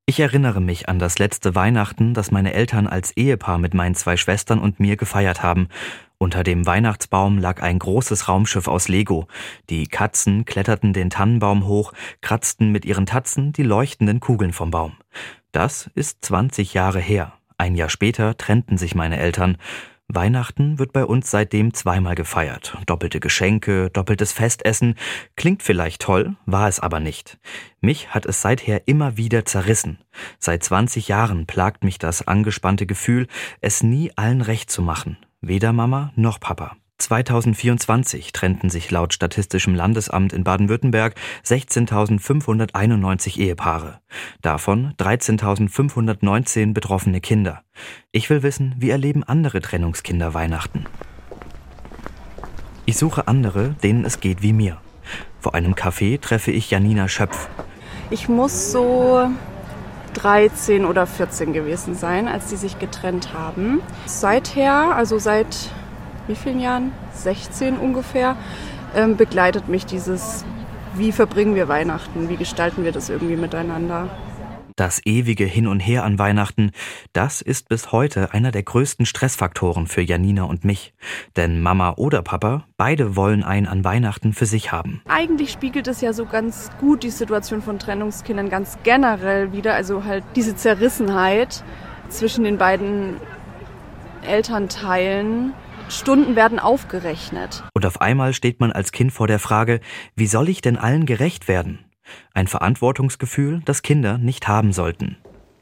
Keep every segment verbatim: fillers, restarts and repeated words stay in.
Ich erinnere mich an das letzte Weihnachten, das meine Eltern als Ehepaar mit meinen zwei Schwestern und mir gefeiert haben. Unter dem Weihnachtsbaum lag ein großes Raumschiff aus Lego. Die Katzen kletterten den Tannenbaum hoch, kratzten mit ihren Tatzen die leuchtenden Kugeln vom Baum. Das ist zwanzig Jahre her. Ein Jahr später trennten sich meine Eltern. Weihnachten wird bei uns seitdem zweimal gefeiert. Doppelte Geschenke, doppeltes Festessen. Klingt vielleicht toll, war es aber nicht. Mich hat es seither immer wieder zerrissen. Seit zwanzig Jahren plagt mich das angespannte Gefühl, es nie allen recht zu machen. Weder Mama noch Papa. zweitausendvierundzwanzig trennten sich laut Statistischem Landesamt in Baden-Württemberg sechzehntausendfünfhunderteinundneunzig Ehepaare. Davon dreizehntausendfünfhundertneunzehn betroffene Kinder. Ich will wissen, wie erleben andere Trennungskinder Weihnachten? Ich suche andere, denen es geht wie mir. Vor einem Café treffe ich Janina Schöpf. Ich muss so dreizehn oder vierzehn gewesen sein, als die sich getrennt haben. Seither, also seit wie vielen Jahren? sechzehn ungefähr, ähm, begleitet mich dieses, wie verbringen wir Weihnachten, wie gestalten wir das irgendwie miteinander. Das ewige Hin und Her an Weihnachten, das ist bis heute einer der größten Stressfaktoren für Janina und mich. Denn Mama oder Papa, beide wollen einen an Weihnachten für sich haben. Eigentlich spiegelt es ja so ganz gut die Situation von Trennungskindern ganz generell wider, also halt diese Zerrissenheit zwischen den beiden Elternteilen. Stunden werden aufgerechnet. Und auf einmal steht man als Kind vor der Frage, wie soll ich denn allen gerecht werden? Ein Verantwortungsgefühl, das Kinder nicht haben sollten.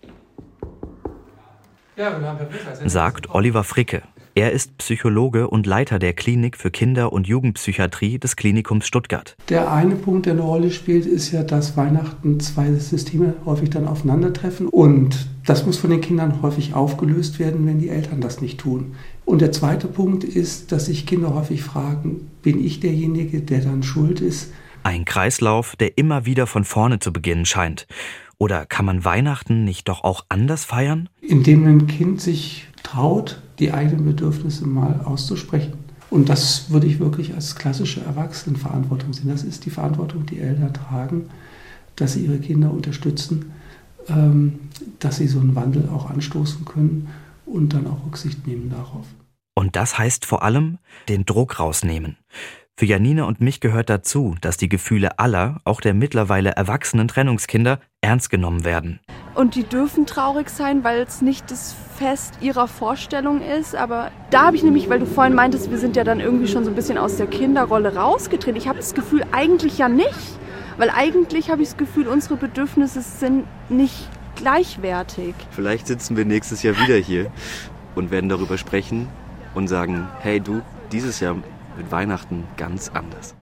Sagt Oliver Fricke. Er ist Psychologe und Leiter der Klinik für Kinder- und Jugendpsychiatrie des Klinikums Stuttgart. Der eine Punkt, der eine Rolle spielt, ist ja, dass Weihnachten zwei Systeme häufig dann aufeinandertreffen. Und das muss von den Kindern häufig aufgelöst werden, wenn die Eltern das nicht tun. Und der zweite Punkt ist, dass sich Kinder häufig fragen, bin ich derjenige, der dann schuld ist? Ein Kreislauf, der immer wieder von vorne zu beginnen scheint. Oder kann man Weihnachten nicht doch auch anders feiern? Indem ein Kind sich traut, die eigenen Bedürfnisse mal auszusprechen. Und das würde ich wirklich als klassische Erwachsenenverantwortung sehen. Das ist die Verantwortung, die Eltern tragen, dass sie ihre Kinder unterstützen, dass sie so einen Wandel auch anstoßen können und dann auch Rücksicht nehmen darauf. Und das heißt vor allem, den Druck rausnehmen. Für Janina und mich gehört dazu, dass die Gefühle aller, auch der mittlerweile erwachsenen Trennungskinder, ernst genommen werden. Und die dürfen traurig sein, weil es nicht das Fest ihrer Vorstellung ist. Aber da habe ich nämlich, weil du vorhin meintest, wir sind ja dann irgendwie schon so ein bisschen aus der Kinderrolle rausgetreten. Ich habe das Gefühl, eigentlich ja nicht. Weil eigentlich habe ich das Gefühl, unsere Bedürfnisse sind nicht gleichwertig. Vielleicht sitzen wir nächstes Jahr wieder hier und werden darüber sprechen und sagen, hey du, dieses Jahr wird Weihnachten ganz anders.